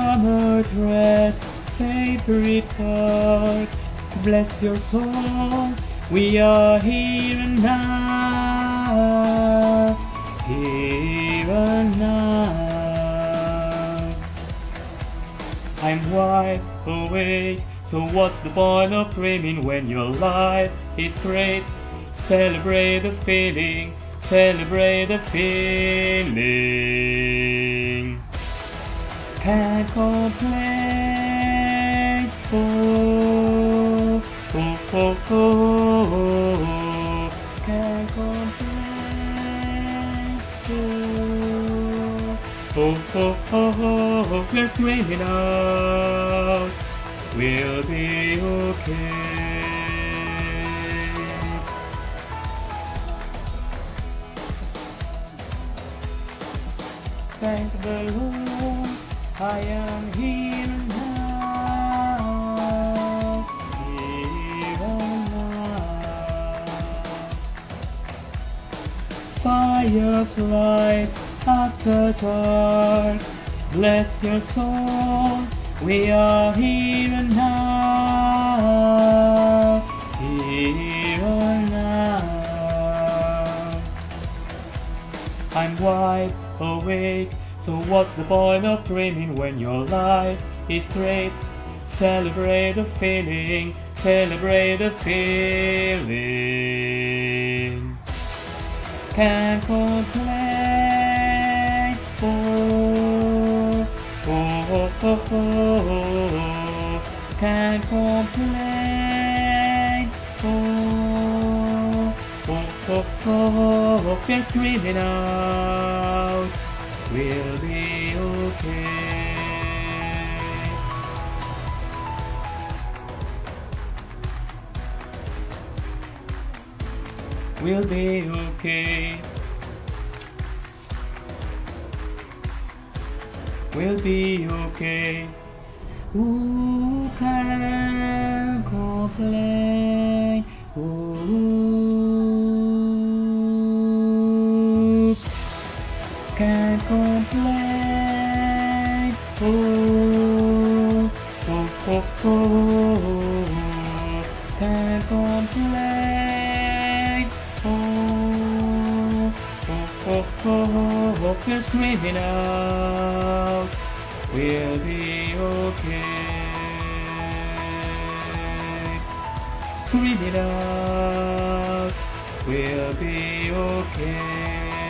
summer dress, favorite part. Bless your soul, we are here and now, here and now. I'm wide awake, so what's the point of dreaming when your life is great? Celebrate the feeling, celebrate the feeling. Can't complain, oh, oh, oh, oh. Can't complain, oh, oh, oh, oh. We're screaming out, we'll be okay. Thank the Lord, I am here and now, here and now. Fireflies after dark, bless your soul, we are here and now, here and now. I'm wide awake, so what's the point of dreaming when your life is great? Celebrate the feeling, celebrate the feeling. Can't complain, oh, oh, oh, oh, oh. Can't complain, oh, oh, oh, oh. We're screaming out, we'll be okay. We'll be okay. We'll be okay. Who can complain? Who can complain? Oh, oh, oh, oh. Can complain? Oh, oh, oh, oh. We're screaming out, we'll be okay. Scream it out, we'll be okay.